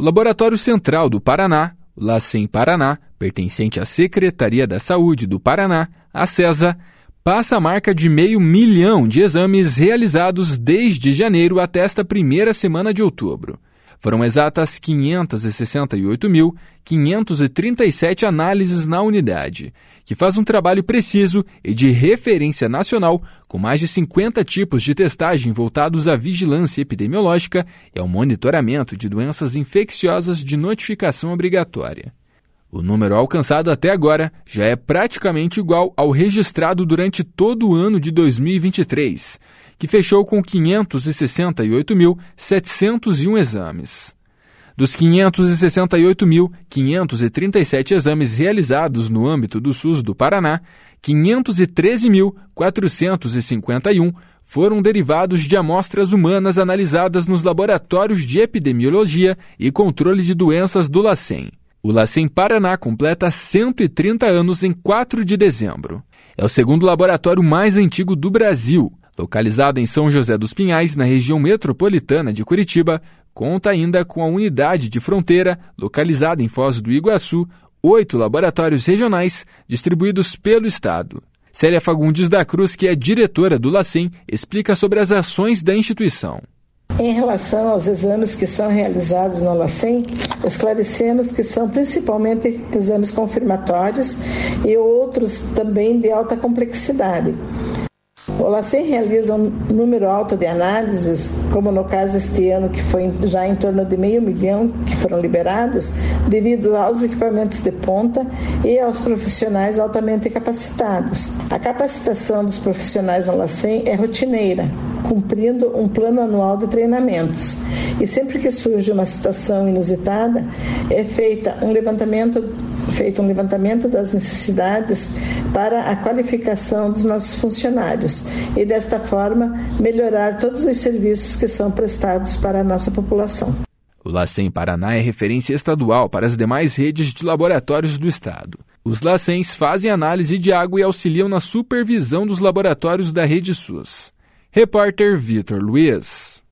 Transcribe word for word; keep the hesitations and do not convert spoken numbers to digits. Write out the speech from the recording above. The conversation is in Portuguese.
O Laboratório Central do Paraná, o LACEN Paraná, pertencente à Secretaria da Saúde do Paraná, a SESA, passa a marca de meio milhão de exames realizados desde janeiro até esta primeira semana de outubro. Foram exatas quinhentas e sessenta e oito mil, quinhentas e trinta e sete análises na unidade, que faz um trabalho preciso e de referência nacional, com mais de cinquenta tipos de testagem voltados à vigilância epidemiológica e ao monitoramento de doenças infecciosas de notificação obrigatória. O número alcançado até agora já é praticamente igual ao registrado durante todo o ano de dois mil e vinte e três, que fechou com quinhentos e sessenta e oito mil, setecentos e um exames. Dos quinhentos e sessenta e oito mil, quinhentos e trinta e sete exames realizados no âmbito do SUS do Paraná, quinhentos e treze mil, quatrocentos e cinquenta e um foram derivados de amostras humanas analisadas nos laboratórios de epidemiologia e controle de doenças do LACEN. O LACEN Paraná completa cento e trinta anos em quatro de dezembro. É o segundo laboratório mais antigo do Brasil. Localizado em São José dos Pinhais, na região metropolitana de Curitiba, conta ainda com a unidade de fronteira, localizada em Foz do Iguaçu, oito laboratórios regionais distribuídos pelo estado. Célia Fagundes da Cruz, que é diretora do LACEN, explica sobre as ações da instituição. Em relação aos exames que são realizados no LACEN, esclarecemos que são principalmente exames confirmatórios e outros também de alta complexidade. O LACEN realiza um número alto de análises, como no caso este ano, que foi já em torno de meio milhão que foram liberados, devido aos equipamentos de ponta e aos profissionais altamente capacitados. A capacitação dos profissionais no LACEN é rotineira, cumprindo um plano anual de treinamentos. E sempre que surge uma situação inusitada, é feita um levantamento, feito um levantamento das necessidades para a qualificação dos nossos funcionários e, desta forma, melhorar todos os serviços que são prestados para a nossa população. O LACEN Paraná é referência estadual para as demais redes de laboratórios do estado. Os LACENs fazem análise de água e auxiliam na supervisão dos laboratórios da rede SUS. Repórter Vitor Luiz.